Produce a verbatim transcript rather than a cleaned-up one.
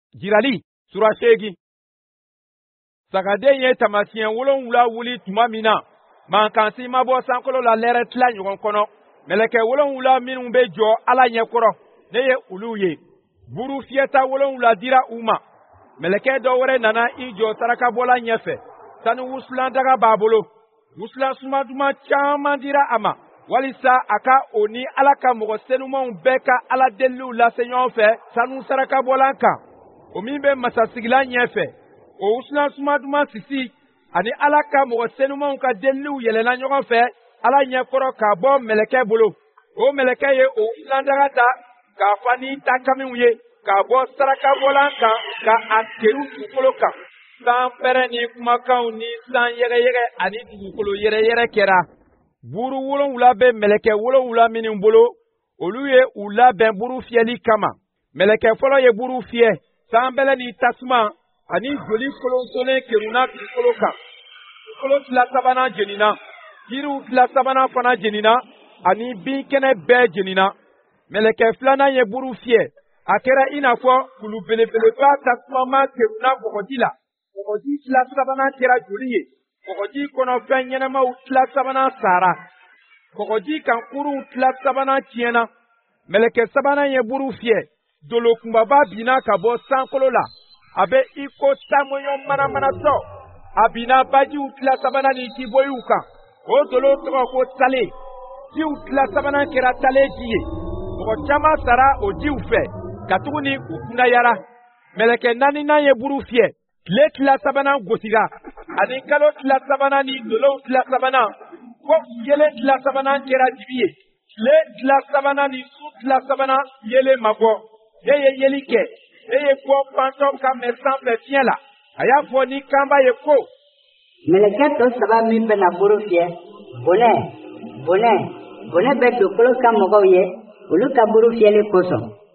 Jirali surasegi sagaden ye tamasiyɛn wolonwula wuli tuma min na mankansi ma bɔ sankolo la lɛrɛ tila ɲɔgɔn kɔnɔ mɛlɛkɛ wolonwula minnu bɛ jɔ ala ɲɛkɔrɔ ne ye olu ye buru fiyɛta wolonwula dira u ma mɛlɛkɛ dɔ wɛrɛ nana i jɔ sarakabɔla ɲɛfɛ sanu wusulan daga b'a bolo wusulan suma duman caman dira a ma walisa a ka o ni ala ka mɔgɔ senumanw bɛɛ ka ala deliw lase ɲɔgɔn fɛ sanu sarakabɔlan kan o min bɛ masasigilan ɲɛfɛ o wusulan suma duman sisi ani ala ka mɔgɔ senumanw ka deliw yɛlɛnna ɲɔgɔn fɛ ala ɲɛkɔrɔ k'a bɔ mɛlɛkɛ bolo o mɛlɛkɛ ye o wusulan daga ta k'a fa ni takamiw ye k'a bɔ sarakabɔlan kan ka a keri dugukolo kan san pɛrɛn ni kumakanw ni san yɛgɛyɛgɛ ani dugukolo yɛrɛyɛrɛ kɛra buru wolonwula bɛ mɛlɛkɛ wolonwula minnu bolo olu ye u labɛn buru fiyɛli kama mɛlɛkɛ fɔlɔ ye buru fiyɛ sanbɛlɛ ni tasuma ani joli kolonsonnen keruna dugukolo kan dugukolo tila sabanan jenina yiriw tila sabanan fana jenina ani binkɛnɛ bɛɛ jenina mɛlɛkɛ filanan ye buru fiyɛ a kɛra i n'a fɔ kulu belebeleba tasumama keruna bɔgɔji la bɔgɔji tila sabanan kɛra joli ye bɔgɔji kɔnɔ fɛn ɲɛnamaw tila sabanan sara bɔgɔji kan kurunw tila sabanan tiɲɛna mɛlɛkɛ sabanan ye buru fiyɛ dolo kunbaba binna ka bɔ sankolo la a bɛ i ko tamoɲɔ manamanatɔ a binna bajiw tila sabanan ni jiboyiw kan o dolo tɔgɔ ko tale jiw tila sabanan kɛra tale ji ye mɔgɔ caman sara o jiw fɛ katuguni u kunnayara mɛlɛkɛ naaninan ye buru fiyɛ tile tila sabanan gosira ani kalo tila sabanan ni dolow tila sabanan fo yelen tila sabanan kɛra dibi ye tile tila sabanan ni su tila sabanan yelen ma bɔ e ye yeli kɛ e ye bɔ pantɔ ka mɛn sanfɛ fiɲɛ la a y'a fɔ ni kanba ye ko mɛlɛkɛ tɔ saba min bɛna buru fiyɛ bonɛ bonɛ bonɛ bɛ dugukolo kan mɔgɔw ye olu ka buru fiyɛli kosɔn